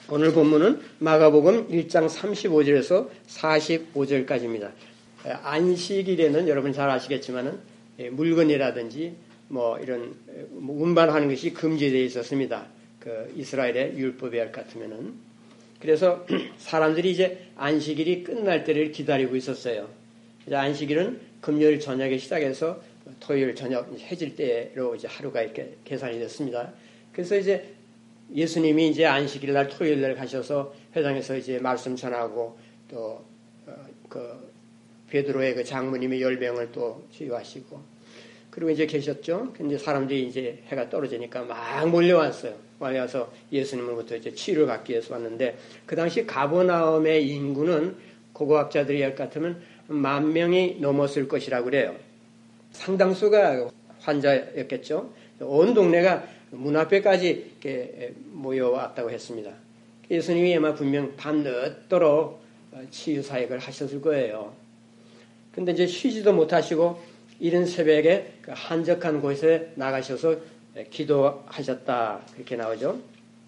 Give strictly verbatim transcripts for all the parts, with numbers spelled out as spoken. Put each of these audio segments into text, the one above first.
오늘 본문은 마가복음 일 장 삼십오 절에서 사십오 절까지입니다. 안식일에는 여러분 잘 아시겠지만은 물건이라든지 뭐 이런 운반하는 것이 금지되어 있었습니다. 그 이스라엘의 율법에 같으면은. 그래서 사람들이 이제 안식일이 끝날 때를 기다리고 있었어요. 이제 안식일은 금요일 저녁에 시작해서 토요일 저녁 해질 때로 이제 하루가 이렇게 계산이 됐습니다. 그래서 이제 예수님이 이제 안식일 날 토요일 날 가셔서 회당에서 이제 말씀 전하고 또 그 베드로의 그 장모님의 열병을 또 치유하시고 그리고 이제 계셨죠. 근데 사람들이 이제 해가 떨어지니까 막 몰려왔어요. 몰려와서 예수님으로부터 이제 치유를 받기 위해서 왔는데 그 당시 가버나움의 인구는 고고학자들이 할 것 같으면 만 명이 넘었을 것이라고 그래요. 상당수가 환자였겠죠. 온 동네가 문 앞에까지 이렇게 모여왔다고 했습니다. 예수님이 아마 분명 밤늦도록 치유 사역을 하셨을 거예요. 근데 이제 쉬지도 못하시고 이른 새벽에 그 한적한 곳에 나가셔서 기도하셨다. 그렇게 나오죠.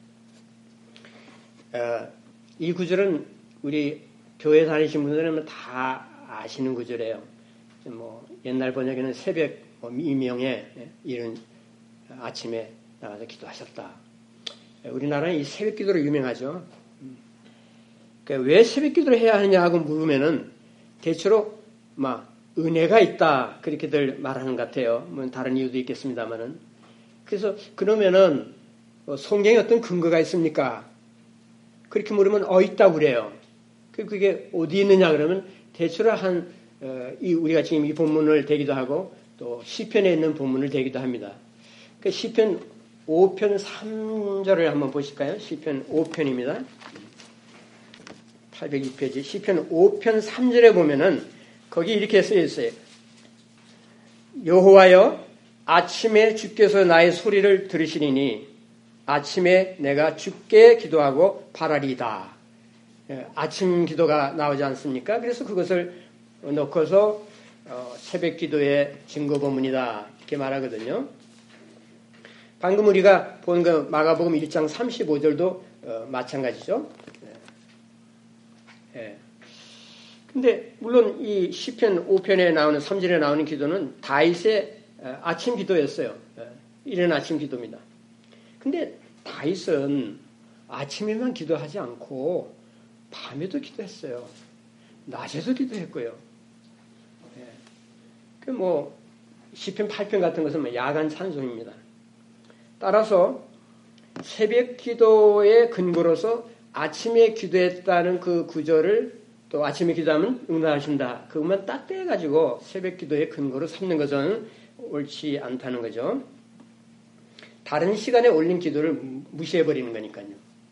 이 구절은 우리 교회 다니신 분들은 다 아시는 구절이에요. 뭐 옛날 번역에는 새벽 미명에 이른 아침에 나가서 기도하셨다. 우리나라는 이 새벽 기도로 유명하죠. 그러니까 왜 새벽 기도를 해야 하느냐 하고 물으면은 대체로 막 은혜가 있다 그렇게들 말하는 것 같아요. 뭐 다른 이유도 있겠습니다만은. 그래서 그러면은 성경에 어떤 근거가 있습니까? 그렇게 물으면 어 있다고 그래요. 그게 어디 있느냐 그러면 대체로 한 어, 이 우리가 지금 이 본문을 대기도 하고 또 시편에 있는 본문을 대기도 합니다. 그 시편 오 편 삼 절을 한번 보실까요? 시편 오 편입니다. 팔백이 페이지 시편 오 편 삼 절에 보면은 거기 이렇게 쓰여 있어요. 여호와여 아침에 주께서 나의 소리를 들으시리니 아침에 내가 주께 기도하고 바라리이다. 아침 기도가 나오지 않습니까? 그래서 그것을 넣고서 새벽 기도의 증거 본문이다 이렇게 말하거든요. 방금 우리가 본 그 마가복음 일 장 삼십오 절도 어, 마찬가지죠. 예. 근데 물론 이 시편 오 편에 나오는 삼 절에 나오는 기도는 다윗의 아침 기도였어요. 이른 아침 기도입니다. 근데 다윗은 아침에만 기도하지 않고 밤에도 기도했어요. 낮에도 기도했고요. 예. 그 뭐 시편 팔 편 같은 것은 뭐 야간 찬송입니다. 따라서 새벽 기도의 근거로서 아침에 기도했다는 그 구절을 또 아침에 기도하면 응답하신다. 그것만 딱 떼가지고 새벽 기도의 근거로 삼는 것은 옳지 않다는 거죠. 다른 시간에 올린 기도를 무시해버리는 거니까요.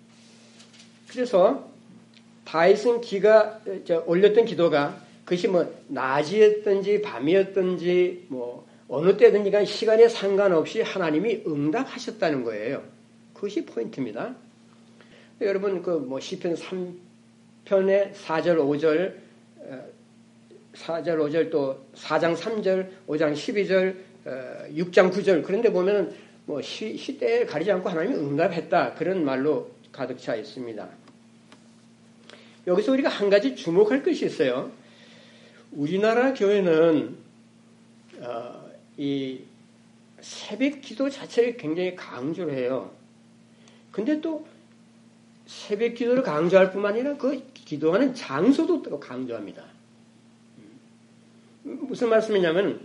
그래서 다윗은 기가 올렸던 기도가 그것이 뭐 낮이었든지 밤이었든지 뭐 어느 때든지 간 시간에 상관없이 하나님이 응답하셨다는 거예요. 그것이 포인트입니다. 여러분 그 뭐 시편 삼 편의 사 절 오 절 사 절 오 절 또 사 장 삼 절 오 장 십이 절 육 장 구 절 그런데 보면은 뭐 시, 시대를 가리지 않고 하나님이 응답했다 그런 말로 가득 차 있습니다. 여기서 우리가 한 가지 주목할 것이 있어요. 우리나라 교회는 어, 이 새벽 기도 자체를 굉장히 강조를 해요. 근데 또 새벽 기도를 강조할 뿐만 아니라 그 기도하는 장소도 또 강조합니다. 무슨 말씀이냐면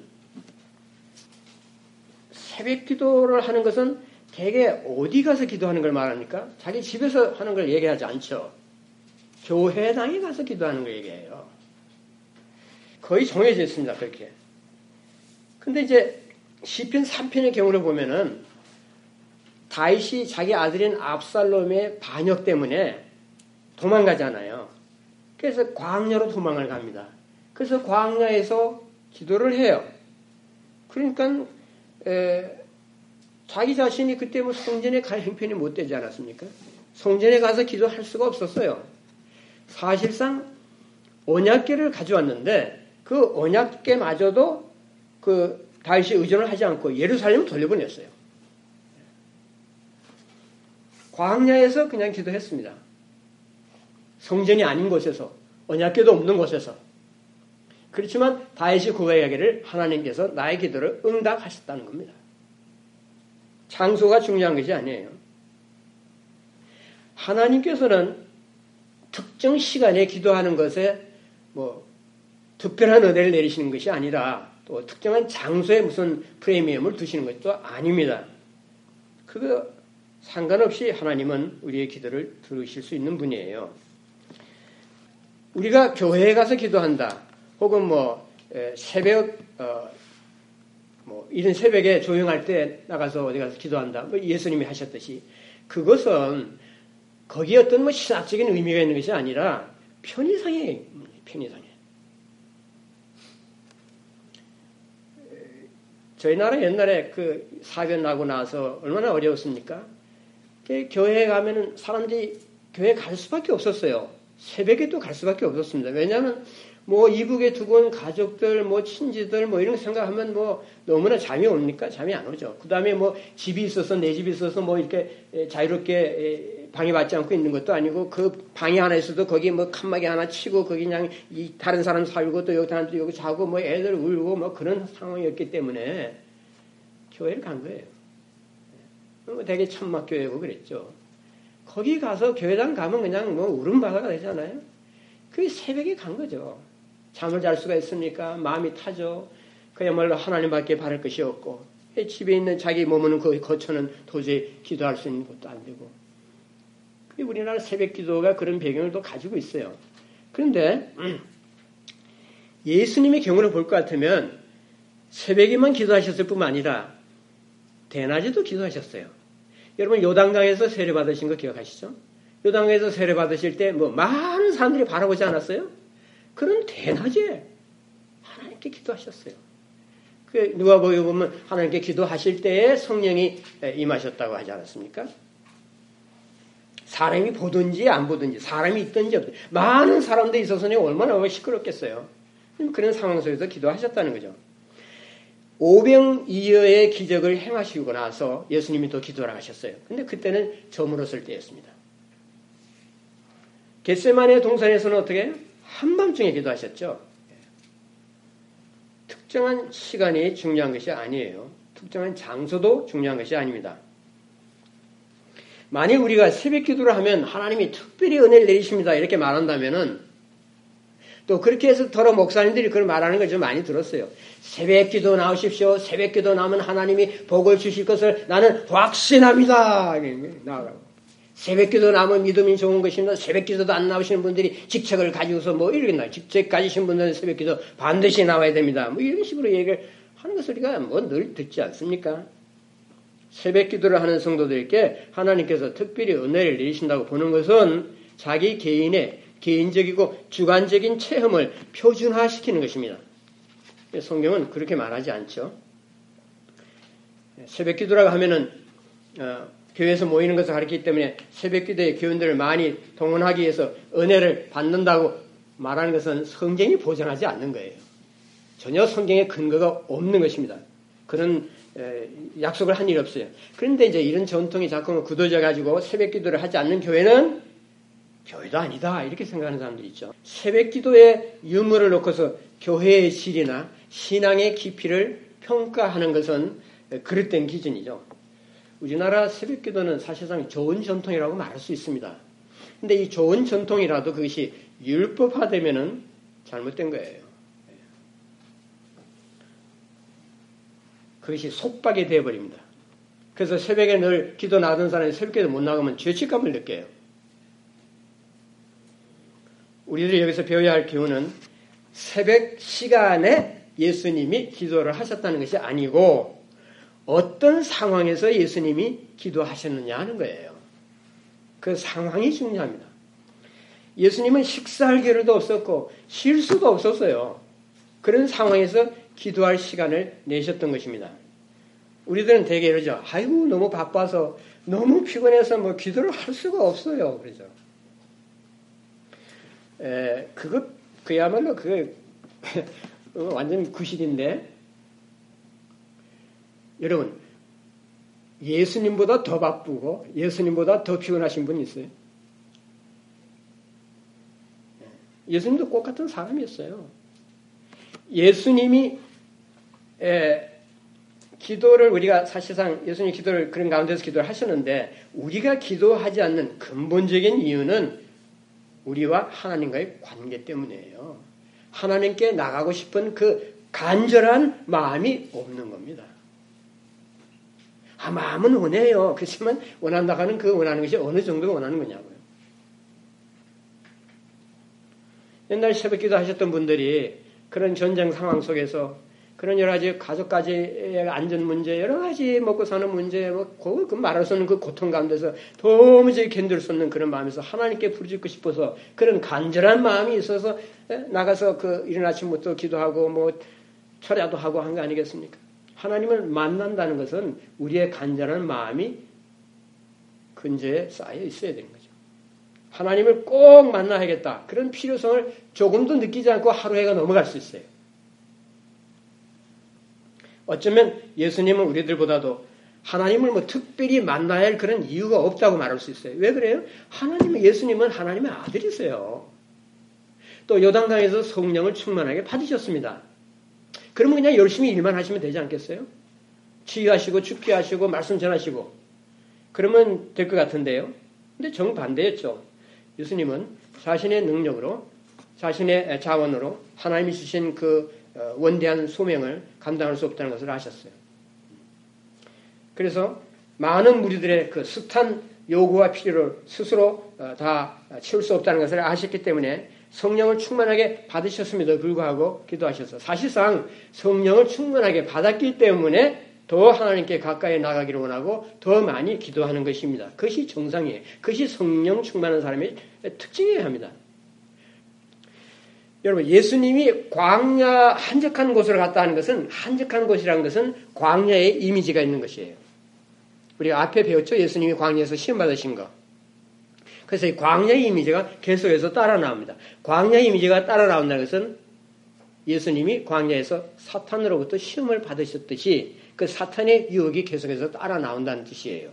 새벽 기도를 하는 것은 대개 어디 가서 기도하는 걸 말합니까? 자기 집에서 하는 걸 얘기하지 않죠. 교회당에 가서 기도하는 걸 얘기해요. 거의 정해져 있습니다. 그렇게. 근데 이제 시편 삼 편의 경우를 보면은 다윗이 자기 아들인 압살롬의 반역 때문에 도망가잖아요. 그래서 광야로 도망을 갑니다. 그래서 광야에서 기도를 해요. 그러니까 에, 자기 자신이 그때 뭐 성전에 갈 형편이 못 되지 않았습니까? 성전에 가서 기도할 수가 없었어요. 사실상 언약궤를 가져왔는데 그 언약궤마저도 그 다윗이 의존을 하지 않고 예루살렘을 돌려보냈어요. 광야에서 그냥 기도했습니다. 성전이 아닌 곳에서, 언약궤도 없는 곳에서. 그렇지만 다윗이 고백하기를 하나님께서 나의 기도를 응답하셨다는 겁니다. 장소가 중요한 것이 아니에요. 하나님께서는 특정 시간에 기도하는 것에 뭐 특별한 은혜를 내리시는 것이 아니라 또 특정한 장소에 무슨 프리미엄을 두시는 것도 아닙니다. 그거 상관없이 하나님은 우리의 기도를 들으실 수 있는 분이에요. 우리가 교회에 가서 기도한다. 혹은 뭐 새벽 어 뭐 이런 새벽에 조용할 때 나가서 어디 가서 기도한다. 뭐 예수님이 하셨듯이 그것은 거기에 어떤 뭐 신학적인 의미가 있는 것이 아니라 편의상의 편의상의. 저희 나라 옛날에 그 사변 나고 나서 얼마나 어려웠습니까? 교회에 가면은 사람들이 교회 갈 수밖에 없었어요. 새벽에도 갈 수밖에 없었습니다. 왜냐하면 뭐 이북에 두고 온 가족들, 뭐 친지들, 뭐 이런 거 생각하면 뭐 너무나 잠이 옵니까? 잠이 안 오죠. 그 다음에 뭐 집이 있어서 내 집이 있어서 뭐 이렇게 자유롭게 방해받지 않고 있는 것도 아니고 그 방이 하나 있어도 거기 뭐 칸막이 하나 치고 거기 그냥 이 다른 사람 살고 또 여기 사람도 여기 자고 뭐 애들 울고 뭐 그런 상황이었기 때문에 교회를 간 거예요. 되게 천막교회고 그랬죠. 거기 가서 교회당 가면 그냥 뭐 울음바다가 되잖아요. 그 새벽에 간 거죠. 잠을 잘 수가 있습니까? 마음이 타죠. 그야말로 하나님밖에 바랄 것이 없고 집에 있는 자기 몸은 거기 거쳐는 도저히 기도할 수 있는 것도 안 되고 우리나라 새벽 기도가 그런 배경을 또 가지고 있어요. 그런데 예수님의 경우를 볼 것 같으면 새벽에만 기도하셨을 뿐만 아니라 대낮에도 기도하셨어요. 여러분 요단강에서 세례 받으신 거 기억하시죠? 요단강에서 세례 받으실 때 뭐 많은 사람들이 바라보지 않았어요? 그런 대낮에 하나님께 기도하셨어요. 그 누가복음에 보면 하나님께 기도하실 때에 성령이 임하셨다고 하지 않았습니까? 사람이 보든지 안 보든지 사람이 있든지 없든지 많은 사람들이 있어서는 얼마나 시끄럽겠어요. 그런 상황 속에서 기도하셨다는 거죠. 오병이어의 기적을 행하시고 나서 예수님이 또 기도를 하셨어요. 근데 그때는 저물었을 때였습니다. 겟세마네 동산에서는 어떻게 한밤중에 기도하셨죠. 특정한 시간이 중요한 것이 아니에요. 특정한 장소도 중요한 것이 아닙니다. 만일 우리가 새벽 기도를 하면 하나님이 특별히 은혜를 내리십니다 이렇게 말한다면은 또 그렇게 해서 더러 목사님들이 그걸 말하는 걸 좀 많이 들었어요. 새벽 기도 나오십시오. 새벽 기도 나오면 하나님이 복을 주실 것을 나는 확신합니다. 나오라고. 새벽 기도 나오면 믿음이 좋은 것입니다. 새벽 기도도 안 나오시는 분들이 직책을 가지고서 뭐 이렇게 나요. 직책 가지신 분들은 새벽 기도 반드시 나와야 됩니다. 뭐 이런 식으로 얘기를 하는 것을 우리가 뭐 늘 듣지 않습니까? 새벽 기도를 하는 성도들에게 하나님께서 특별히 은혜를 내리신다고 보는 것은 자기 개인의 개인적이고 주관적인 체험을 표준화시키는 것입니다. 성경은 그렇게 말하지 않죠. 새벽 기도라고 하면은 어, 교회에서 모이는 것을 가리키기 때문에 새벽 기도의 교인들을 많이 동원하기 위해서 은혜를 받는다고 말하는 것은 성경이 보장하지 않는 거예요. 전혀 성경에 근거가 없는 것입니다. 그런 에, 약속을 한 일이 없어요. 그런데 이제 이런 전통이 자꾸 굳어져 가지고 새벽 기도를 하지 않는 교회는 교회도 아니다 이렇게 생각하는 사람들이 있죠. 새벽 기도의 유무를 놓고서 교회의 질이나 신앙의 깊이를 평가하는 것은 그릇된 기준이죠. 우리나라 새벽 기도는 사실상 좋은 전통이라고 말할 수 있습니다. 그런데 이 좋은 전통이라도 그것이 율법화되면은 잘못된 거예요. 그것이 속박이 되어버립니다. 그래서 새벽에 늘 기도 나가던 사람이 새벽 기도 못 나가면 죄책감을 느껴요. 우리들이 여기서 배워야 할 교훈은 새벽 시간에 예수님이 기도를 하셨다는 것이 아니고 어떤 상황에서 예수님이 기도하셨느냐 하는 거예요. 그 상황이 중요합니다. 예수님은 식사할 겨를도 없었고 쉴 수도 없었어요. 그런 상황에서 기도할 시간을 내셨던 것입니다. 우리들은 대개 이러죠. 아이고 너무 바빠서 너무 피곤해서 뭐 기도를 할 수가 없어요. 그러죠. 에, 그거 그야말로 그거 완전 구실인데 여러분 예수님보다 더 바쁘고 예수님보다 더 피곤하신 분 있어요? 예수님도 똑같은 사람이었어요. 예수님이 에, 기도를 우리가 사실상 예수님 기도를 그런 가운데서 기도를 하셨는데 우리가 기도하지 않는 근본적인 이유는 우리와 하나님과의 관계 때문이에요. 하나님께 나가고 싶은 그 간절한 마음이 없는 겁니다. 아, 마음은 원해요. 그렇지만 원한다고 하는 그 원하는 것이 어느 정도 원하는 거냐고요. 옛날 새벽 기도 하셨던 분들이 그런 전쟁 상황 속에서 그런 여러 가지 가족까지의 안전 문제, 여러 가지 먹고 사는 문제, 뭐, 그 말할 수 없는 그 고통 가운데서 도무지 견딜 수 없는 그런 마음에서 하나님께 부르짖고 싶어서 그런 간절한 마음이 있어서 나가서 그 이른 아침부터 기도하고 뭐 철야도 하고 한 거 아니겠습니까? 하나님을 만난다는 것은 우리의 간절한 마음이 근저에 쌓여 있어야 되는 거죠. 하나님을 꼭 만나야겠다. 그런 필요성을 조금도 느끼지 않고 하루해가 넘어갈 수 있어요. 어쩌면 예수님은 우리들보다도 하나님을 뭐 특별히 만나야 할 그런 이유가 없다고 말할 수 있어요. 왜 그래요? 하나님은, 예수님은 하나님의 아들이세요. 또 요단강에서 성령을 충만하게 받으셨습니다. 그러면 그냥 열심히 일만 하시면 되지 않겠어요? 치유하시고 축기하시고 말씀 전하시고 그러면 될 것 같은데요. 근데 정반대였죠. 예수님은 자신의 능력으로 자신의 자원으로 하나님이 주신 그 원대한 소명을 감당할 수 없다는 것을 아셨어요. 그래서 많은 무리들의 그 숱한 요구와 필요를 스스로 다 채울 수 없다는 것을 아셨기 때문에 성령을 충만하게 받으셨음에도 불구하고 기도하셔서 사실상 성령을 충만하게 받았기 때문에 더 하나님께 가까이 나가기를 원하고 더 많이 기도하는 것입니다. 그것이 정상이에요. 그것이 성령 충만한 사람의 특징이어야 합니다. 여러분, 예수님이 광야 한적한 곳으로 갔다 하는 것은, 한적한 곳이라는 것은 광야의 이미지가 있는 것이에요. 우리가 앞에 배웠죠? 예수님이 광야에서 시험 받으신 거. 그래서 이 광야의 이미지가 계속해서 따라 나옵니다. 광야의 이미지가 따라 나온다는 것은 예수님이 광야에서 사탄으로부터 시험을 받으셨듯이 그 사탄의 유혹이 계속해서 따라 나온다는 뜻이에요.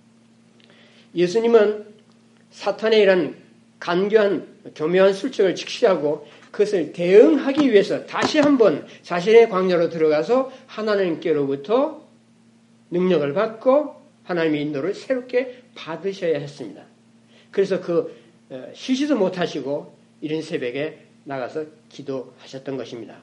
예수님은 사탄의 이런 간교한 교묘한 술책을 직시하고 그것을 대응하기 위해서 다시 한번 자신의 광야로 들어가서 하나님께로부터 능력을 받고 하나님의 인도를 새롭게 받으셔야 했습니다. 그래서 그 쉬지도 못하시고 이른 새벽에 나가서 기도하셨던 것입니다.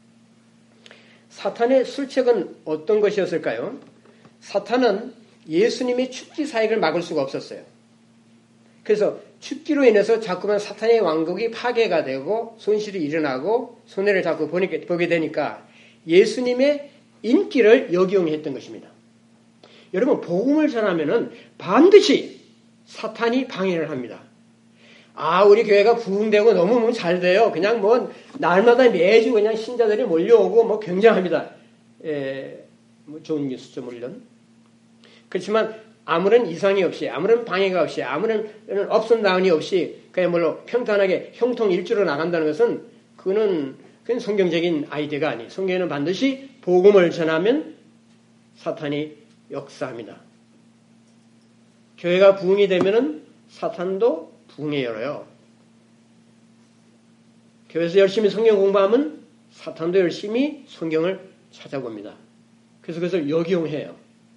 사탄의 술책은 어떤 것이었을까요? 사탄은 예수님의 축지 사역을 막을 수가 없었어요. 그래서 축기로 인해서 자꾸만 사탄의 왕국이 파괴가 되고 손실이 일어나고 손해를 자꾸 보게 되니까 예수님의 인기를 역이용했던 것입니다. 여러분, 복음을 전하면은 반드시 사탄이 방해를 합니다. 아, 우리 교회가 부흥되고 너무 잘 돼요. 그냥 뭐 날마다 매주 그냥 신자들이 몰려오고 뭐 굉장합니다. 에, 뭐 좋은 뉴스죠, 물론. 그렇지만 아무런 이상이 없이, 아무런 방해가 없이, 아무런 업선 다운이 없이 그야말로 평탄하게 형통일주로 나간다는 것은 그거는 그건 성경적인 아이디어가 아니에요. 성경에는 반드시 복음을 전하면 사탄이 역사합니다. 교회가 부흥이 되면은 사탄도 부흥에 열어요. 교회에서 열심히 성경 공부하면 사탄도 열심히 성경을 찾아봅니다. 그래서 그것을 역이용해요.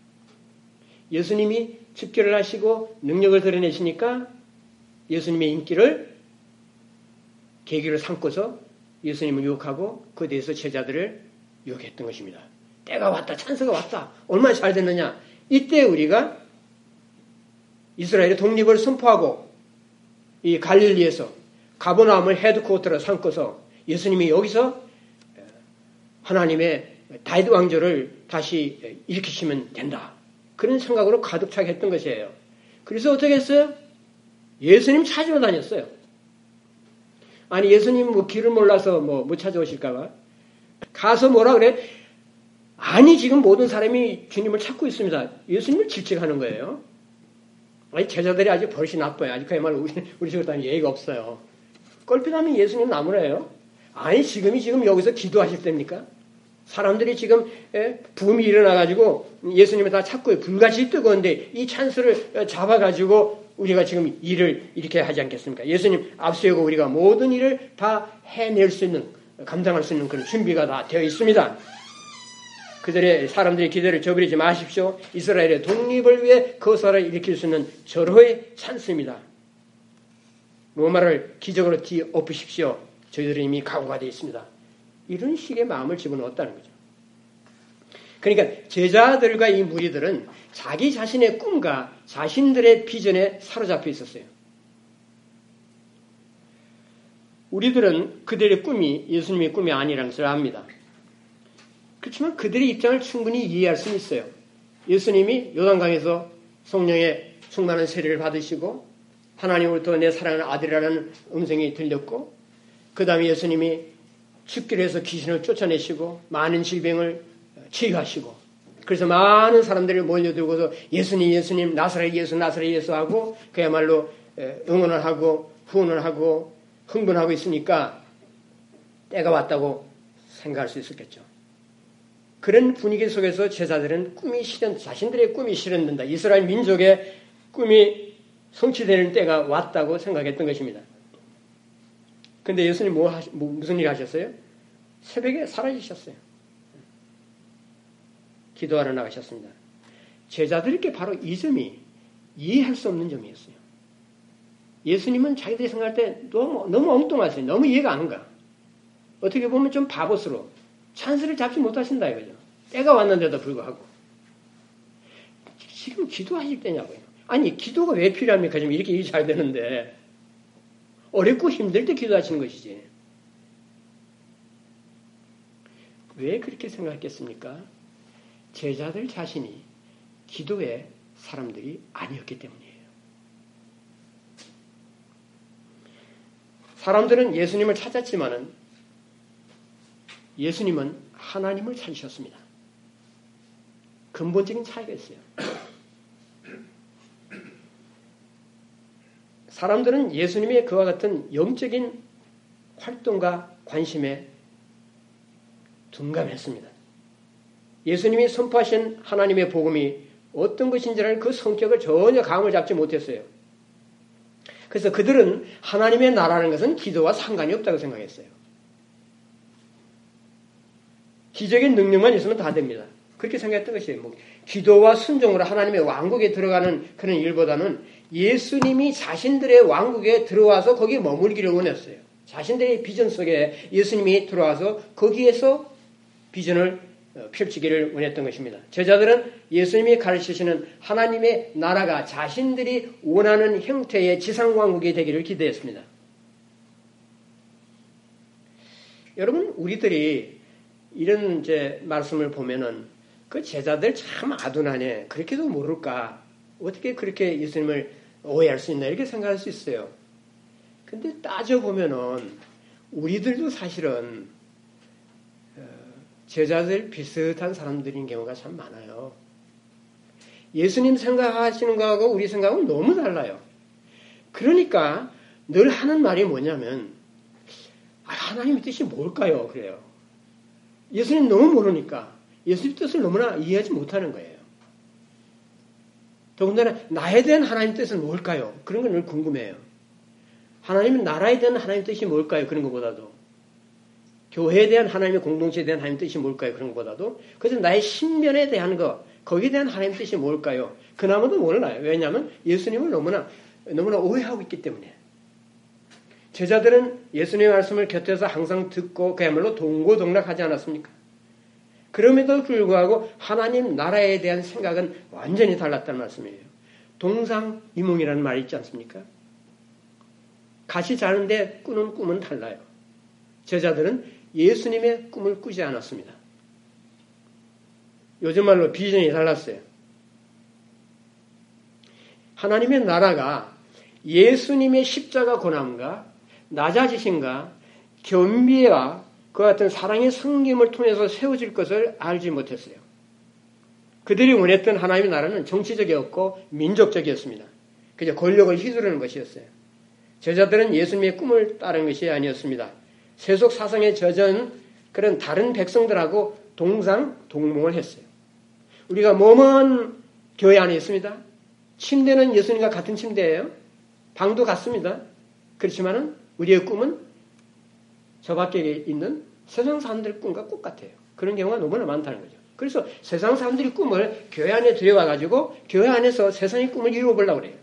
예수님이 집결을 하시고 능력을 드러내시니까 예수님의 인기를 계기를 삼고서 예수님을 유혹하고 그 뒤에서 제자들을 유혹했던 것입니다. 때가 왔다, 찬스가 왔다, 얼마나 잘 됐느냐. 이때 우리가 이스라엘의 독립을 선포하고 이 갈릴리에서 가버나움을 헤드코어터로 삼고서 예수님이 여기서 하나님의 다윗 왕조를 다시 일으키시면 된다. 그런 생각으로 가득 차게 했던 것이에요. 그래서 어떻게 했어요? 예수님 찾으러 다녔어요. 아니, 예수님 뭐 길을 몰라서 뭐 못 찾아오실까봐. 가서 뭐라 그래? 아니, 지금 모든 사람이 주님을 찾고 있습니다. 예수님을 질책하는 거예요. 아니, 제자들이 아주 버릇이 나빠요. 아직 그야말로 우리, 우리 식으로 따면 예의가 없어요. 껄핏하면 예수님 나무래요. 아니, 지금이 지금 여기서 기도하실 때입니까? 사람들이 지금 붐이 일어나가지고 예수님을 다 찾고 불같이 뜨거운데 이 찬스를 잡아가지고 우리가 지금 일을 이렇게 하지 않겠습니까? 예수님 앞세우고 우리가 모든 일을 다 해낼 수 있는, 감당할 수 있는 그런 준비가 다 되어 있습니다. 그들의 사람들의 기대를 저버리지 마십시오. 이스라엘의 독립을 위해 거사를 일으킬 수 있는 절호의 찬스입니다. 로마를 기적으로 뒤엎으십시오. 저희들은 이미 각오가 되어 있습니다. 이런 식의 마음을 집어넣었다는 거죠. 그러니까 제자들과 이 무리들은 자기 자신의 꿈과 자신들의 비전에 사로잡혀 있었어요. 우리들은 그들의 꿈이 예수님의 꿈이 아니라는 것을 압니다. 그렇지만 그들의 입장을 충분히 이해할 수는 있어요. 예수님이 요단강에서 성령의 충만한 세례를 받으시고 하나님으로부터 내 사랑하는 아들이라는 음성이 들렸고, 그 다음에 예수님이 죽기로 해서 귀신을 쫓아내시고 많은 질병을 치유하시고, 그래서 많은 사람들을 몰려들고서 예수님 예수님 나사렛 예수 나사렛 예수 하고 그야말로 응원을 하고 후원을 하고 흥분하고 있으니까 때가 왔다고 생각할 수 있었겠죠. 그런 분위기 속에서 제자들은 꿈이 실현, 자신들의 꿈이 실현된다, 이스라엘 민족의 꿈이 성취되는 때가 왔다고 생각했던 것입니다. 근데 예수님 뭐 하시, 뭐 무슨 일 하셨어요? 새벽에 사라지셨어요. 기도하러 나가셨습니다. 제자들에게 바로 이 점이 이해할 수 없는 점이었어요. 예수님은 자기들이 생각할 때 너무, 너무 엉뚱하세요. 너무 이해가 안 가. 어떻게 보면 좀 바보스러워. 찬스를 잡지 못하신다 이거죠. 때가 왔는데도 불구하고. 지금 기도하실 때냐고요. 아니, 기도가 왜 필요합니까? 지금 이렇게 일이 잘 되는데. 어렵고 힘들 때 기도하시는 것이지. 왜 그렇게 생각했겠습니까? 제자들 자신이 기도의 사람들이 아니었기 때문이에요. 사람들은 예수님을 찾았지만은 예수님은 하나님을 찾으셨습니다. 근본적인 차이가 있어요. 사람들은 예수님의 그와 같은 영적인 활동과 관심에 둔감했습니다. 예수님이 선포하신 하나님의 복음이 어떤 것인지라는 그 성격을 전혀 감을 잡지 못했어요. 그래서 그들은 하나님의 나라는 것은 기도와 상관이 없다고 생각했어요. 기적인 능력만 있으면 다 됩니다. 그렇게 생각했던 것이에요. 뭐 기도와 순종으로 하나님의 왕국에 들어가는 그런 일보다는 예수님이 자신들의 왕국에 들어와서 거기에 머물기를 원했어요. 자신들의 비전 속에 예수님이 들어와서 거기에서 비전을 펼치기를 원했던 것입니다. 제자들은 예수님이 가르치시는 하나님의 나라가 자신들이 원하는 형태의 지상왕국이 되기를 기대했습니다. 여러분, 우리들이 이런 이제 말씀을 보면은 그 제자들 참 아둔하네. 그렇게도 모를까. 어떻게 그렇게 예수님을 오해할 수 있나. 이렇게 생각할 수 있어요. 근데 따져보면은 우리들도 사실은 제자들 비슷한 사람들인 경우가 참 많아요. 예수님 생각하시는 거하고 우리 생각은 너무 달라요. 그러니까 늘 하는 말이 뭐냐면 하나님의 뜻이 뭘까요? 그래요. 예수님 너무 모르니까 예수님 뜻을 너무나 이해하지 못하는 거예요. 더군다나 나에 대한 하나님 뜻은 뭘까요? 그런 건 늘 궁금해요. 하나님은 나라에 대한 하나님 뜻이 뭘까요? 그런 것보다도 교회에 대한 하나님의 공동체에 대한 하나님 뜻이 뭘까요? 그런 것보다도 그래서 나의 신변에 대한 거 거기에 대한 하나님 뜻이 뭘까요? 그나마도 몰라요. 왜냐하면 예수님을 너무나 너무나 오해하고 있기 때문에. 제자들은 예수님의 말씀을 곁에서 항상 듣고 그야말로 동고동락하지 않았습니까? 그럼에도 불구하고 하나님 나라에 대한 생각은 완전히 달랐다는 말씀이에요. 동상이몽이라는 말이 있지 않습니까? 같이 자는데 꾸는 꿈은 달라요. 제자들은 예수님의 꿈을 꾸지 않았습니다. 요즘 말로 비전이 달랐어요. 하나님의 나라가 예수님의 십자가 고난과 낮아지심과 겸비와 그와 같은 사랑의 섬김을 통해서 세워질 것을 알지 못했어요. 그들이 원했던 하나님의 나라는 정치적이었고 민족적이었습니다. 그저 권력을 휘두르는 것이었어요. 제자들은 예수님의 꿈을 따른 것이 아니었습니다. 세속 사상에 젖은 그런 다른 백성들하고 동상 동몽을 했어요. 우리가 머먼 교회 안에 있습니다. 침대는 예수님과 같은 침대예요. 방도 같습니다. 그렇지만은 우리의 꿈은 저 밖에 있는 세상 사람들의 꿈과 똑같아요. 그런 경우가 너무나 많다는 거죠. 그래서 세상 사람들이 꿈을 교회 안에 들여와가지고 교회 안에서 세상의 꿈을 이루어보려고 그래요.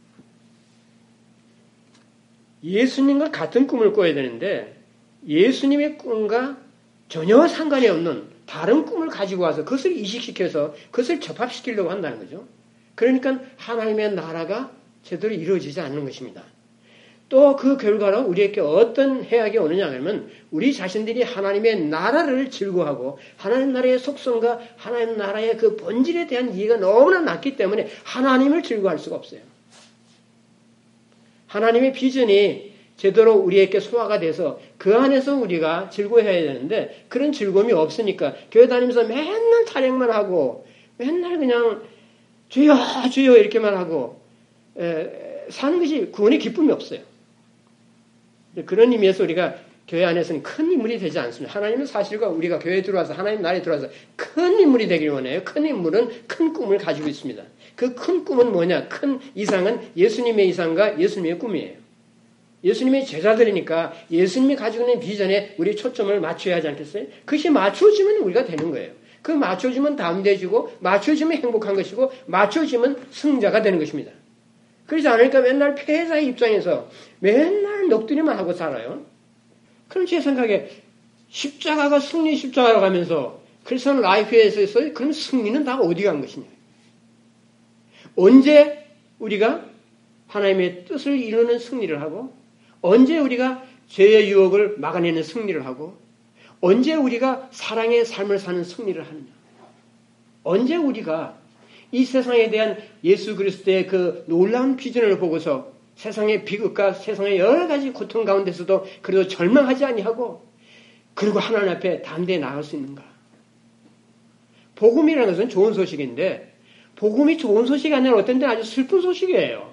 예수님과 같은 꿈을 꿔야 되는데 예수님의 꿈과 전혀 상관이 없는 다른 꿈을 가지고 와서 그것을 이식시켜서 그것을 접합시키려고 한다는 거죠. 그러니까 하나님의 나라가 제대로 이루어지지 않는 것입니다. 또 그 결과로 우리에게 어떤 해악이 오느냐 하면 우리 자신들이 하나님의 나라를 즐거워하고 하나님 나라의 속성과 하나님 나라의 그 본질에 대한 이해가 너무나 낮기 때문에 하나님을 즐거워할 수가 없어요. 하나님의 비전이 제대로 우리에게 소화가 돼서 그 안에서 우리가 즐거워해야 되는데 그런 즐거움이 없으니까 교회 다니면서 맨날 타령만 하고 맨날 그냥 주여 주여 이렇게만 하고 에, 사는 것이 구원의 기쁨이 없어요. 그런 의미에서 우리가 교회 안에서는 큰 인물이 되지 않습니다. 하나님은 사실과 우리가 교회에 들어와서 하나님 나라에 들어와서 큰 인물이 되길 원해요. 큰 인물은 큰 꿈을 가지고 있습니다. 그 큰 꿈은 뭐냐? 큰 이상은 예수님의 이상과 예수님의 꿈이에요. 예수님의 제자들이니까 예수님이 가지고 있는 비전에 우리 초점을 맞춰야 하지 않겠어요? 그것이 맞춰지면 우리가 되는 거예요. 그 맞춰지면 담대해지고 맞춰지면 행복한 것이고 맞춰지면 승자가 되는 것입니다. 그렇지 않으니까 맨날 패자의 입장에서 맨날 넋두리만 하고 살아요. 그럼 제 생각에 십자가가 승리 십자가라고 하면서 크리스천 라이프에서 있어요. 그럼 승리는 다 어디 간 것이냐? 언제 우리가 하나님의 뜻을 이루는 승리를 하고 언제 우리가 죄의 유혹을 막아내는 승리를 하고 언제 우리가 사랑의 삶을 사는 승리를 하느냐? 언제 우리가 이 세상에 대한 예수 그리스도의 그 놀라운 비전을 보고서 세상의 비극과 세상의 여러 가지 고통 가운데서도 그래도 절망하지 아니하고 그리고 하나님 앞에 담대히 나갈 수 있는가? 복음이라는 것은 좋은 소식인데 복음이 좋은 소식이 아니라 어떤 때는 아주 슬픈 소식이에요.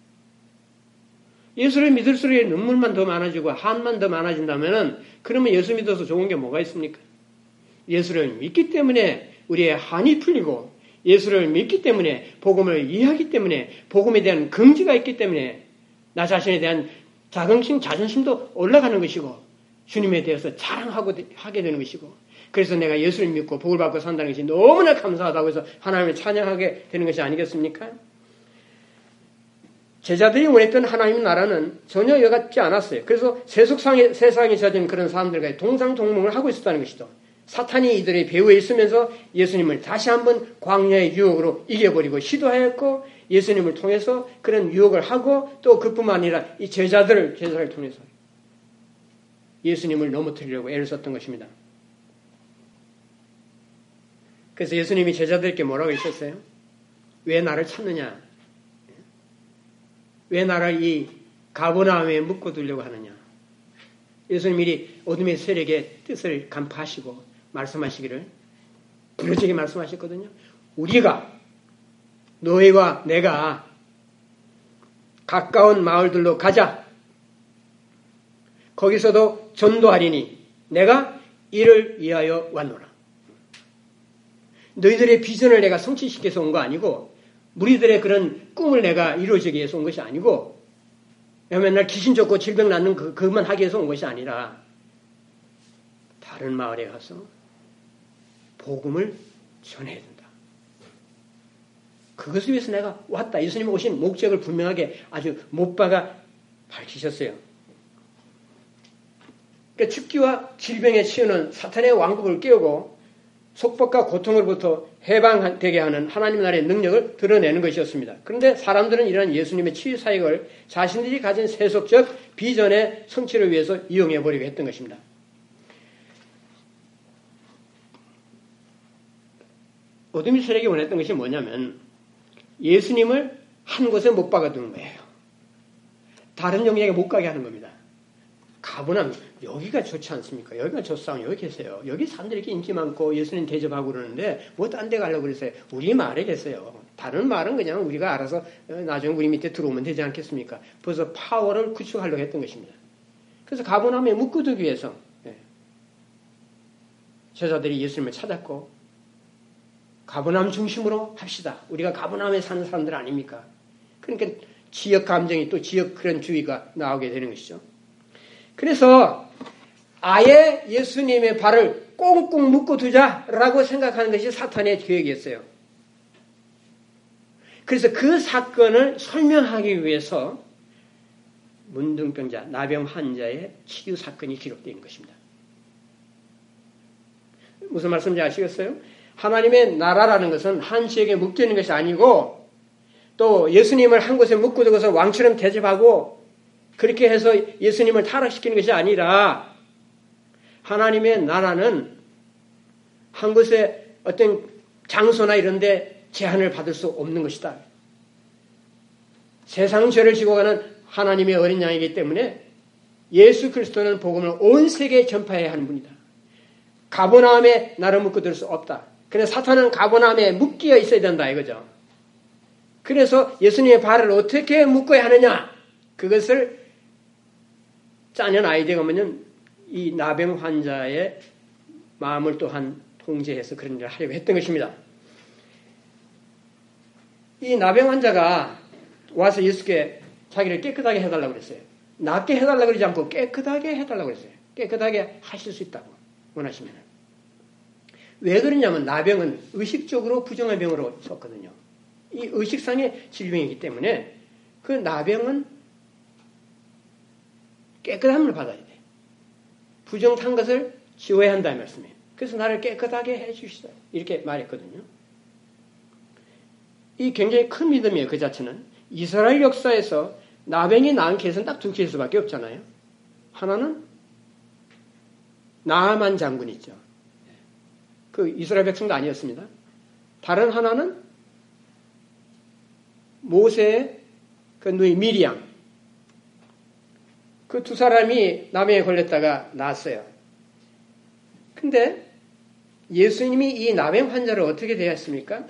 예수를 믿을수록 눈물만 더 많아지고 한만 더 많아진다면은 그러면 예수 믿어서 좋은 게 뭐가 있습니까? 예수를 믿기 때문에 우리의 한이 풀리고 예수를 믿기 때문에 복음을 이해하기 때문에 복음에 대한 긍지가 있기 때문에 나 자신에 대한 자긍심, 자존심도 올라가는 것이고 주님에 대해서 자랑하고 하게 되는 것이고 그래서 내가 예수를 믿고 복을 받고 산다는 것이 너무나 감사하다고 해서 하나님을 찬양하게 되는 것이 아니겠습니까? 제자들이 원했던 하나님의 나라는 전혀 여같지 않았어요. 그래서 세속상에, 세상에 젖은 그런 사람들과 동상동몽을 하고 있었다는 것이죠. 사탄이 이들의 배후에 있으면서 예수님을 다시 한번 광야의 유혹으로 이겨버리고 시도하였고 예수님을 통해서 그런 유혹을 하고 또 그뿐만 아니라 이 제자들을 제자를 통해서 예수님을 넘어뜨리려고 애를 썼던 것입니다. 그래서 예수님이 제자들께 뭐라고 했었어요? 왜 나를 찾느냐? 왜 나를 이 가버나움에 묶어두려고 하느냐? 예수님이 어둠의 세력의 뜻을 간파하시고 말씀하시기를 부르짖게 말씀하셨거든요. 우리가 너희와 내가 가까운 마을들로 가자. 거기서도 전도하리니 내가 이를 위하여 왔노라. 너희들의 비전을 내가 성취시켜서 온 거 아니고 무리들의 그런 꿈을 내가 이루어지기 위해서 온 것이 아니고 맨날 귀신 쫓고 질병 낫는 그, 그것만 하기 위해서 온 것이 아니라 다른 마을에 가서 복음을 전해야 된다. 그것을 위해서 내가 왔다. 예수님 오신 목적을 분명하게 아주 못 박아 밝히셨어요. 그러니까 죽기와 질병에 치우는 사탄의 왕국을 깨우고 속박과 고통으로부터 해방되게 하는 하나님 나라의 능력을 드러내는 것이었습니다. 그런데 사람들은 이러한 예수님의 치유 사역을 자신들이 가진 세속적 비전의 성취를 위해서 이용해버리고 했던 것입니다. 어둠의 세력이 원했던 것이 뭐냐면 예수님을 한 곳에 못 박아두는 거예요. 다른 영역에 못 가게 하는 겁니다. 가보나 여기가 좋지 않습니까? 여기가 좋상 여기 계세요. 여기 사람들이 이렇게 인기 많고 예수님 대접하고 그러는데 뭐 딴 데 가려고 그러세요. 우리 마을에 계세요. 다른 말은 그냥 우리가 알아서 나중에 우리 밑에 들어오면 되지 않겠습니까? 벌써 파워를 구축하려고 했던 것입니다. 그래서 가보나움에 묶어두기 위해서 제자들이 예수님을 찾았고 가버나움 중심으로 합시다. 우리가 가버나움에 사는 사람들 아닙니까? 그러니까 지역 감정이 또 지역 그런 주의가 나오게 되는 것이죠. 그래서 아예 예수님의 발을 꽁꽁 묶어 두자라고 생각하는 것이 사탄의 계획이었어요. 그래서 그 사건을 설명하기 위해서 문둥병자, 나병 환자의 치유 사건이 기록되어 있는 것입니다. 무슨 말씀인지 아시겠어요? 하나님의 나라라는 것은 한 지역에 묶여 있는 것이 아니고 또 예수님을 한 곳에 묶고 두고서 왕처럼 대접하고 그렇게 해서 예수님을 타락시키는 것이 아니라 하나님의 나라는 한 곳에 어떤 장소나 이런 데 제한을 받을 수 없는 것이다. 세상 죄를 지고 가는 하나님의 어린 양이기 때문에 예수 그리스도는 복음을 온 세계에 전파해야 하는 분이다. 가버나움에 나를 묶고 들 수 없다. 그래서 사탄은 가버나움에 묶여 있어야 된다 이거죠. 그래서 예수님의 발을 어떻게 묶어야 하느냐 그것을 짜낸 아이디어가 뭐냐면 이 나병 환자의 마음을 또한 통제해서 그런 일을 하려고 했던 것입니다. 이 나병 환자가 와서 예수께 자기를 깨끗하게 해달라고 그랬어요. 낫게 해달라고 그러지 않고 깨끗하게 해달라고 그랬어요. 깨끗하게 하실 수 있다고 원하시면. 왜 그러냐면 나병은 의식적으로 부정한 병으로 썼거든요. 이 의식상의 질병이기 때문에 그 나병은 깨끗함을 받아야 돼. 부정한 것을 지워야 한다는 말씀이에요. 그래서 나를 깨끗하게 해주시다. 이렇게 말했거든요. 이 굉장히 큰 믿음이에요. 그 자체는. 이스라엘 역사에서 나병이 나은 케이스는 딱 두 케이스밖에 없잖아요. 하나는 나아만 장군 있죠. 그 이스라엘 백성도 아니었습니다. 다른 하나는 모세의 그 누이 미리암. 그 두 사람이 나병에 걸렸다가 나았어요. 근데 예수님이 이 나병 환자를 어떻게 대했습니까?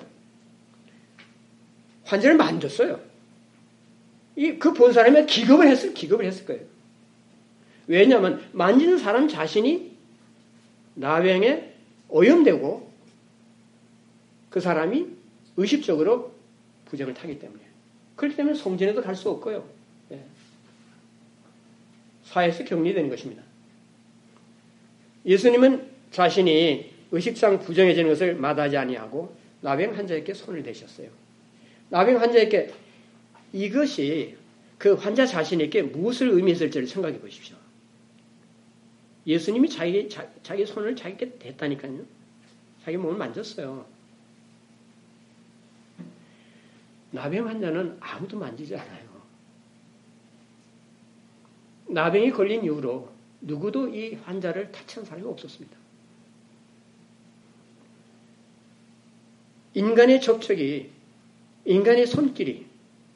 환자를 만졌어요. 이 그 본 사람이 기겁을 했을 기겁을 했을 거예요. 왜냐하면 만지는 사람 자신이 나병에 오염되고 그 사람이 의식적으로 부정을 타기 때문에 그렇기 때문에 성전에도 갈 수 없고요. 예. 사회에서 격리되는 것입니다. 예수님은 자신이 의식상 부정해지는 것을 마다하지 아니하고 나병 환자에게 손을 대셨어요. 나병 환자에게 이것이 그 환자 자신에게 무엇을 의미했을지를 생각해 보십시오. 예수님이 자기, 자, 자기 손을 자기께 댔다니까요. 자기 몸을 만졌어요. 나병 환자는 아무도 만지지 않아요. 나병이 걸린 이후로 누구도 이 환자를 타치한 사람이 없었습니다. 인간의 접촉이, 인간의 손길이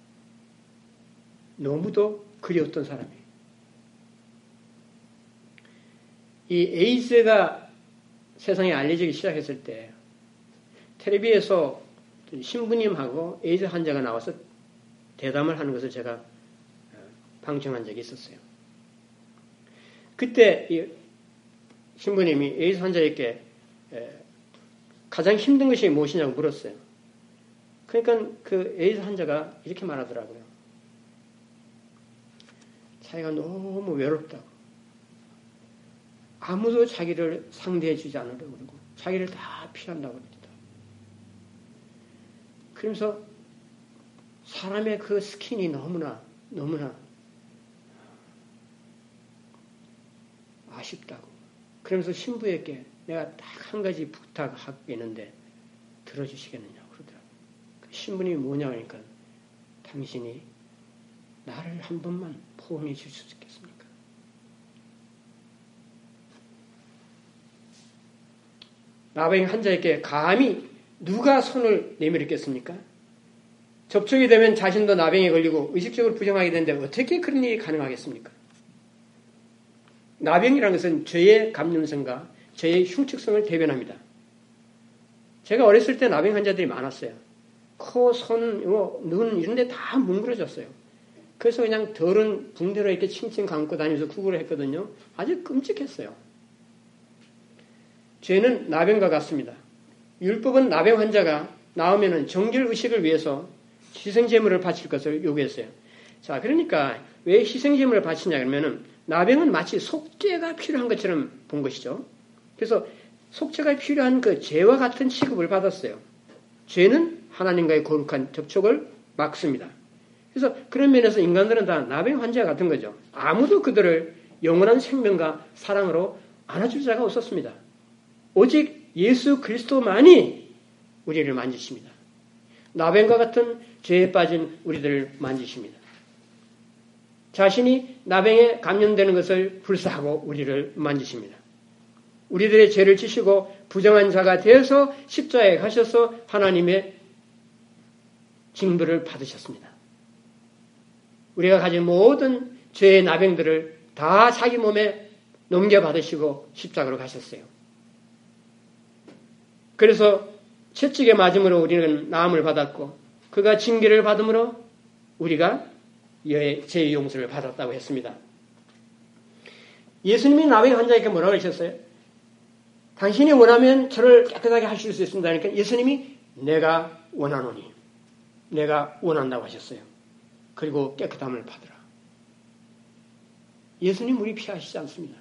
너무도 그리웠던 사람이에요. 이 에이즈가 세상에 알려지기 시작했을 때 텔레비에서 신부님하고 에이즈 환자가 나와서 대담을 하는 것을 제가 방청한 적이 있었어요. 그때 이 신부님이 에이즈 환자에게 가장 힘든 것이 무엇이냐고 물었어요. 그러니까 그 에이즈 환자가 이렇게 말하더라고요. 자기가 너무 외롭다고. 아무도 자기를 상대해 주지 않으려고 그러고 자기를 다 피한다고 그럽니다. 그러면서 사람의 그 스킨이 너무나 너무나 아쉽다고. 그러면서 신부에게 내가 딱 한 가지 부탁하겠는데 들어주시겠느냐고 그러더라고요. 그 신부님이 뭐냐 하니까 당신이 나를 한 번만 포옹해 줄 수 있겠습니까? 나병 환자에게 감히 누가 손을 내밀었겠습니까? 접촉이 되면 자신도 나병에 걸리고 의식적으로 부정하게 되는데 어떻게 그런 일이 가능하겠습니까? 나병이라는 것은 죄의 감염성과 죄의 흉측성을 대변합니다. 제가 어렸을 때 나병 환자들이 많았어요. 코, 손, 눈 이런 데 다 뭉그러졌어요. 그래서 그냥 더러운 붕대로 이렇게 칭칭 감고 다니면서 구걸을 했거든요. 아주 끔찍했어요. 죄는 나병과 같습니다. 율법은 나병 환자가 나오면은 정결 의식을 위해서 희생제물을 바칠 것을 요구했어요. 자, 그러니까 왜 희생제물을 바치냐 그러면은 나병은 마치 속죄가 필요한 것처럼 본 것이죠. 그래서 속죄가 필요한 그 죄와 같은 취급을 받았어요. 죄는 하나님과의 거룩한 접촉을 막습니다. 그래서 그런 면에서 인간들은 다 나병 환자 같은 거죠. 아무도 그들을 영원한 생명과 사랑으로 안아줄 자가 없었습니다. 오직 예수 그리스도만이 우리를 만지십니다. 나병과 같은 죄에 빠진 우리들을 만지십니다. 자신이 나병에 감염되는 것을 불사하고 우리를 만지십니다. 우리들의 죄를 지시고 부정한 자가 되어서 십자가에 가셔서 하나님의 징벌을 받으셨습니다. 우리가 가진 모든 죄의 나병들을 다 자기 몸에 넘겨받으시고 십자가로 가셨어요. 그래서 채찍에 맞음으로 우리는 나음을 받았고 그가 징계를 받음으로 우리가 죄의 용서를 받았다고 했습니다. 예수님이 나병 환자에게 뭐라고 하셨어요? 당신이 원하면 저를 깨끗하게 하실 수 있습니다. 그러니까 예수님이 내가 원하노니 내가 원한다고 하셨어요. 그리고 깨끗함을 받으라. 예수님 우리 피하시지 않습니다.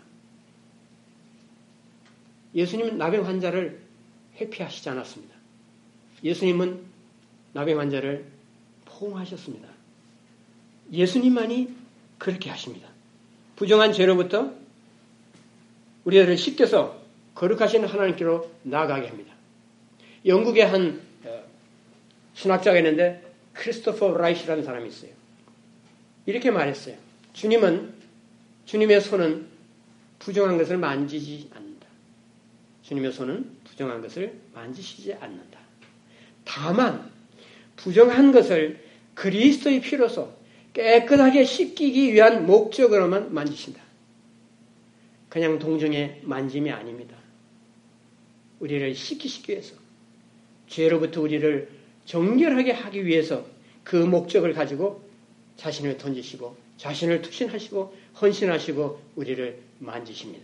예수님은 나병 환자를 회피하시지 않았습니다. 예수님은 나병 환자를 포옹하셨습니다. 예수님만이 그렇게 하십니다. 부정한 죄로부터 우리들을 씻겨서 거룩하신 하나님께로 나아가게 합니다. 영국의 한 신학자가 있는데 크리스토퍼 라이시라는 사람이 있어요. 이렇게 말했어요. 주님은 주님의 손은 부정한 것을 만지지 않는다. 주님의 손은 부정한 것을 만지시지 않는다. 다만 부정한 것을 그리스도의 피로서 깨끗하게 씻기기 위한 목적으로만 만지신다. 그냥 동정의 만짐이 아닙니다. 우리를 씻기시기 위해서 죄로부터 우리를 정결하게 하기 위해서 그 목적을 가지고 자신을 던지시고 자신을 투신하시고 헌신하시고 우리를 만지십니다.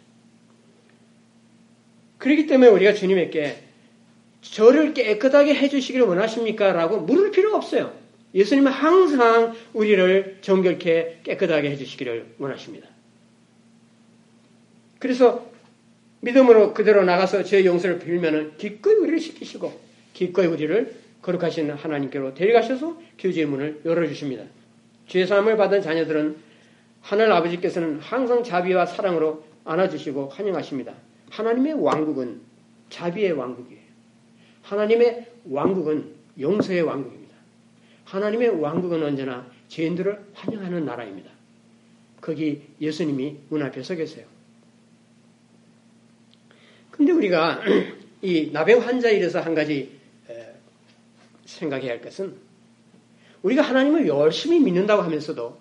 그렇기 때문에 우리가 주님에게 저를 깨끗하게 해주시기를 원하십니까? 라고 물을 필요가 없어요. 예수님은 항상 우리를 정결케 깨끗하게 해주시기를 원하십니다. 그래서 믿음으로 그대로 나가서 죄의 용서를 빌면은 기꺼이 우리를 씻기시고 기꺼이 우리를 거룩하신 하나님께로 데려가셔서 교제의 문을 열어주십니다. 죄사함을 받은 자녀들은 하늘 아버지께서는 항상 자비와 사랑으로 안아주시고 환영하십니다. 하나님의 왕국은 자비의 왕국이에요. 하나님의 왕국은 용서의 왕국입니다. 하나님의 왕국은 언제나 죄인들을 환영하는 나라입니다. 거기 예수님이 문 앞에 서 계세요. 근데 우리가 이 나병 환자에 대해서 한 가지 생각해야 할 것은 우리가 하나님을 열심히 믿는다고 하면서도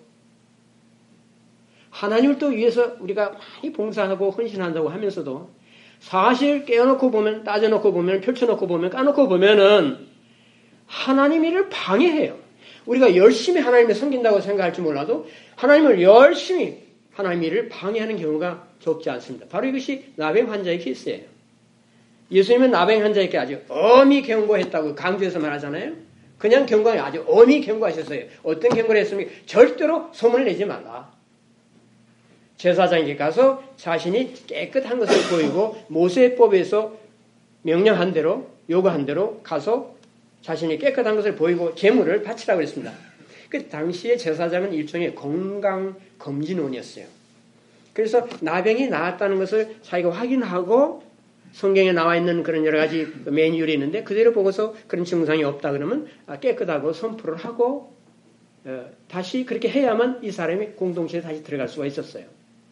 하나님을 또 위해서 우리가 많이 봉사하고 헌신한다고 하면서도 사실 깨어놓고 보면 따져놓고 보면 펼쳐놓고 보면 까놓고 보면은 하나님 일을 방해해요. 우리가 열심히 하나님을 섬긴다고 생각할지 몰라도 하나님을 열심히 하나님 일을 방해하는 경우가 적지 않습니다. 바로 이것이 나병 환자의 케이스예요. 예수님은 나병 환자에게 아주 엄히 경고했다고 강조해서 말하잖아요. 그냥 경고가 아주 엄히 경고하셨어요. 어떤 경고를 했습니까? 절대로 소문을 내지 말라. 제사장에게 가서 자신이 깨끗한 것을 보이고 모세법에서 명령한 대로 요구한 대로 가서 자신이 깨끗한 것을 보이고 제물을 바치라고 했습니다. 그 당시에 제사장은 일종의 건강검진원이었어요. 그래서 나병이 나았다는 것을 자기가 확인하고 성경에 나와 있는 그런 여러 가지 매뉴얼이 있는데 그대로 보고서 그런 증상이 없다 그러면 깨끗하고 선포를 하고 다시 그렇게 해야만 이 사람이 공동체에 다시 들어갈 수가 있었어요.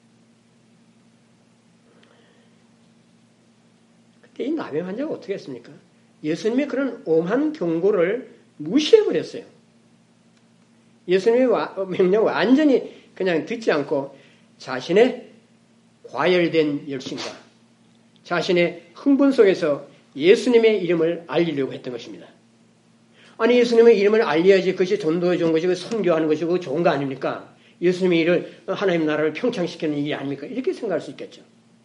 그때 이 나병 환자가 어떻게 했습니까? 예수님의 그런 엄한 경고를 무시해버렸어요. 예수님의 명령을 완전히 그냥 듣지 않고 자신의 과열된 열심과 자신의 흥분 속에서 예수님의 이름을 알리려고 했던 것입니다. 아니 예수님의 이름을 알려야지 그것이 전도에 좋은 것이고 선교하는 것이고 좋은 거 아닙니까? 예수님의 일을 하나님 나라를 평창시키는 일이 아닙니까? 이렇게 생각할 수 있겠죠.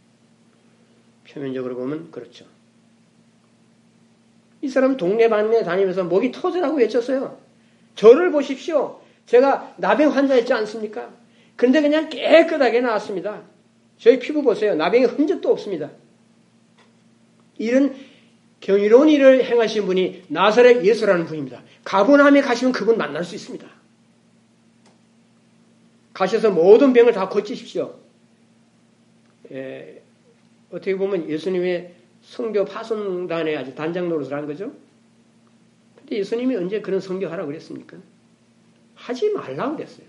표면적으로 보면 그렇죠. 이 사람 동네방네 다니면서 목이 터지라고 외쳤어요. 저를 보십시오. 제가 나병 환자였지 않습니까? 그런데 그냥 깨끗하게 나왔습니다. 저희 피부 보세요. 나병의 흔적도 없습니다. 이런 경이로운 일을 행하신 분이 나사렛 예수라는 분입니다. 가버나움에 가시면 그분 만날 수 있습니다. 가셔서 모든 병을 다 고치십시오. 에, 어떻게 보면 예수님의 성교 파송단에 아주 단장 노릇을 한 거죠. 근데 예수님이 언제 그런 성교하라고 그랬습니까? 하지 말라고 그랬어요.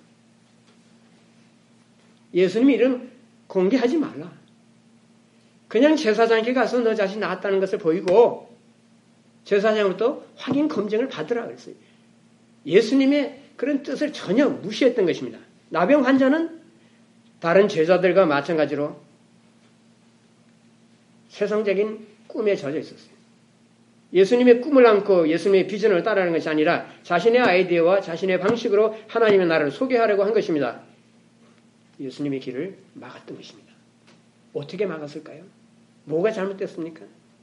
예수님이 이런 공개하지 말라. 그냥 제사장에게 가서 너 자신 나았다는 것을 보이고 제사장으로부터 확인 검증을 받으라 그랬어요. 예수님의 그런 뜻을 전혀 무시했던 것입니다. 나병 환자는 다른 제자들과 마찬가지로 세상적인 꿈에 젖어 있었어요. 예수님의 꿈을 안고 예수님의 비전을 따르는 것이 아니라 자신의 아이디어와 자신의 방식으로 하나님의 나라를 소개하려고 한 것입니다. 예수님의 길을 막았던 것입니다. 어떻게 막았을까요? 뭐가 잘못됐습니까?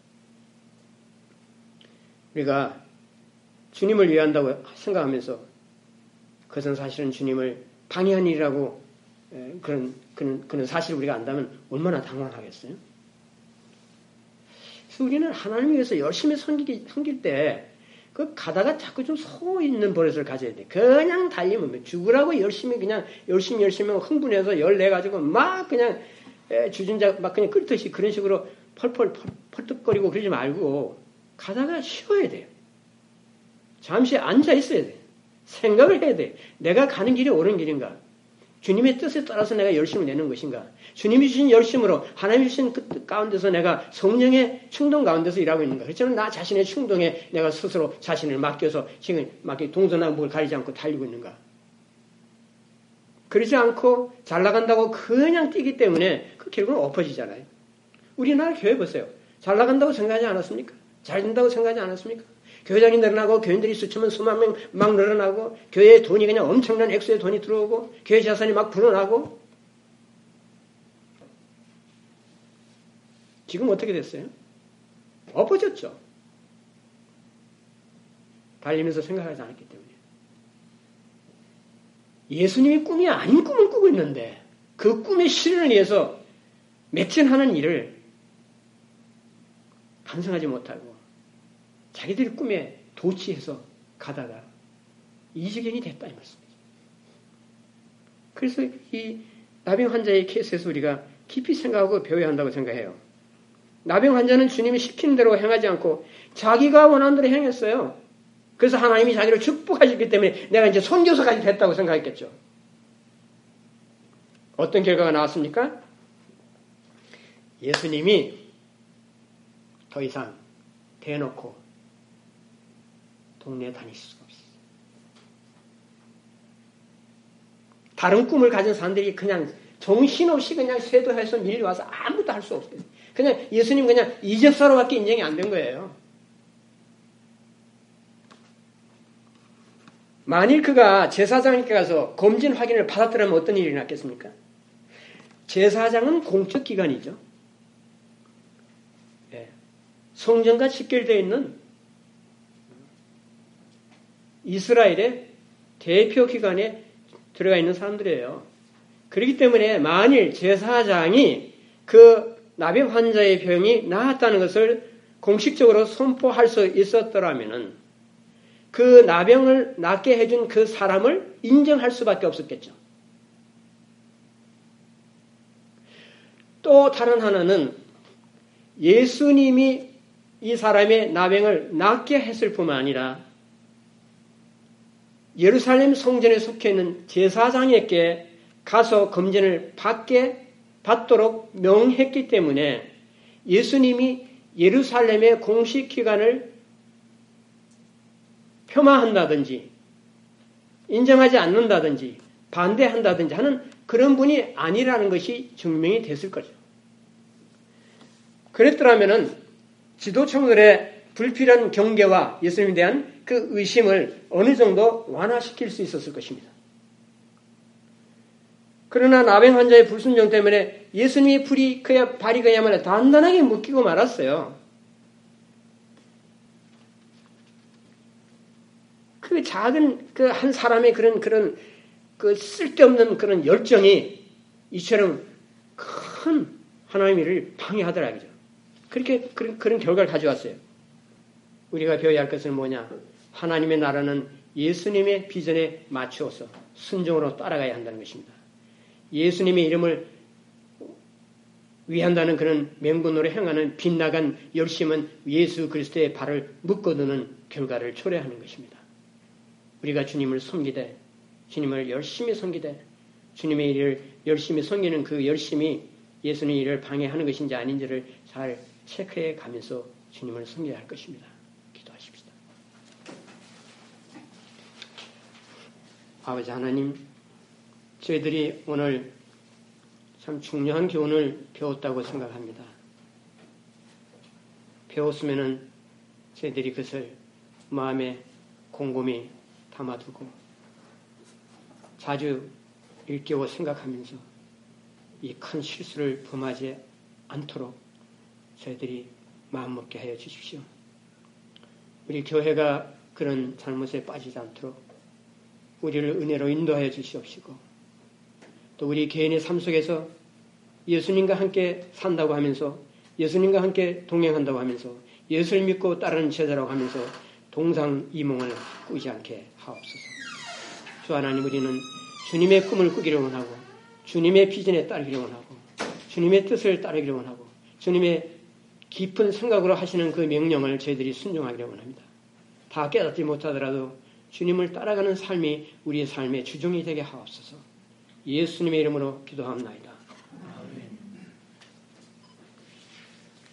우리가 주님을 위한다고 생각하면서 그것은 사실은 주님을 방해한 일이라고 그런, 그런, 그런 사실을 우리가 안다면 얼마나 당황하겠어요? 그래서 우리는 하나님을 위해서 열심히 섬기, 섬길 때 그 가다가 자꾸 좀 소 있는 버릇을 가져야 돼. 그냥 달리면 죽으라고 열심히 그냥 열심히 열심히 흥분해서 열내 가지고 막 그냥 주전자 막 그냥 끓듯이 그런 식으로 펄펄 펄떡거리고 그러지 말고 가다가 쉬어야 돼요. 잠시 앉아 있어야 돼. 생각을 해야 돼. 내가 가는 길이 옳은 길인가? 주님의 뜻에 따라서 내가 열심을 내는 것인가? 주님이 주신 열심으로 하나님이 주신 그 뜻 가운데서 내가 성령의 충동 가운데서 일하고 있는가? 그렇지만 나 자신의 충동에 내가 스스로 자신을 맡겨서 지금 막 동서남북을 가리지 않고 달리고 있는가? 그러지 않고 잘 나간다고 그냥 뛰기 때문에 그 결국은 엎어지잖아요. 우리나라 교회 보세요. 잘 나간다고 생각하지 않았습니까? 잘 된다고 생각하지 않았습니까? 교회장이 늘어나고 교인들이 수천만 수만 명 막 늘어나고 교회에 돈이 그냥 엄청난 액수의 돈이 들어오고 교회 자산이 막 불어나고 지금 어떻게 됐어요? 엎어졌죠. 달리면서 생각하지 않았기 때문에. 예수님이 꿈이 아닌 꿈을 꾸고 있는데 그 꿈의 실현을 위해서 매진하는 일을 반성하지 못하고 자기들이 꿈에 도취해서 가다가 이 지경이 됐다 이 말씀이죠. 그래서 이 나병 환자의 케이스에서 우리가 깊이 생각하고 배워야 한다고 생각해요. 나병 환자는 주님이 시킨 대로 행하지 않고 자기가 원하는 대로 행했어요. 그래서 하나님이 자기를 축복하셨기 때문에 내가 이제 선교사까지 됐다고 생각했겠죠. 어떤 결과가 나왔습니까? 예수님이 더 이상 대놓고 동네에 다닐 수가 없어요. 다른 꿈을 가진 사람들이 그냥 정신없이 그냥 쇄도해서 밀려와서 아무것도 할 수 없어요. 그냥 예수님 그냥 이적사로밖에 인정이 안 된 거예요. 만일 그가 제사장에게 가서 검진 확인을 받았더라면 어떤 일이 났겠습니까? 제사장은 공적 기관이죠. 예. 성전과 직결되어 있는 이스라엘의 대표 기관에 들어가 있는 사람들이에요. 그렇기 때문에 만일 제사장이 그 나병 환자의 병이 나았다는 것을 공식적으로 선포할 수 있었더라면은 그 나병을 낫게 해준 그 사람을 인정할 수밖에 없었겠죠. 또 다른 하나는 예수님이 이 사람의 나병을 낫게 했을 뿐만 아니라 예루살렘 성전에 속해 있는 제사장에게 가서 검진을 받게 받도록 명했기 때문에 예수님이 예루살렘의 공식 기관을 폄하한다든지 인정하지 않는다든지 반대한다든지 하는 그런 분이 아니라는 것이 증명이 됐을 거죠. 그랬더라면은 지도층들의 불필요한 경계와 예수님에 대한 그 의심을 어느 정도 완화시킬 수 있었을 것입니다. 그러나 나병 환자의 불순종 때문에 예수님의 불이 그야 발이 그야말로 단단하게 묶이고 말았어요. 그 그 작은 그 한 사람의 그런 그런 그 쓸데없는 그런 열정이 이처럼 큰 하나님의 일을 방해하더라 그죠. 그렇게 그런 그런 결과를 가져왔어요. 우리가 배워야 할 것은 뭐냐? 하나님의 나라는 예수님의 비전에 맞추어서 순종으로 따라가야 한다는 것입니다. 예수님의 이름을 위한다는 그런 명분으로 행하는 빗나간 열심은 예수 그리스도의 발을 묶어두는 결과를 초래하는 것입니다. 우리가 주님을 섬기되 주님을 열심히 섬기되 주님의 일을 열심히 섬기는 그 열심이 예수님의 일을 방해하는 것인지 아닌지를 잘 체크해 가면서 주님을 섬겨야 할 것입니다. 기도하십시다. 아버지 하나님, 저희들이 오늘 참 중요한 교훈을 배웠다고 생각합니다. 배웠으면은 저희들이 그것을 마음에 곰곰이 담아두고 자주 일깨워 생각하면서 이 큰 실수를 범하지 않도록 저희들이 마음먹게 하여 주십시오. 우리 교회가 그런 잘못에 빠지지 않도록 우리를 은혜로 인도하여 주시옵시고 또 우리 개인의 삶 속에서 예수님과 함께 산다고 하면서 예수님과 함께 동행한다고 하면서 예수를 믿고 따르는 제자라고 하면서 동상이몽을 꾸지 않게 하옵소서. 주 하나님, 우리는 주님의 꿈을 꾸기를 원하고 주님의 비전에 따르기를 원하고 주님의 뜻을 따르기를 원하고 주님의 깊은 생각으로 하시는 그 명령을 저희들이 순종하기를 원합니다. 다 깨닫지 못하더라도 주님을 따라가는 삶이 우리의 삶의 주종이 되게 하옵소서. 예수님의 이름으로 기도합니다.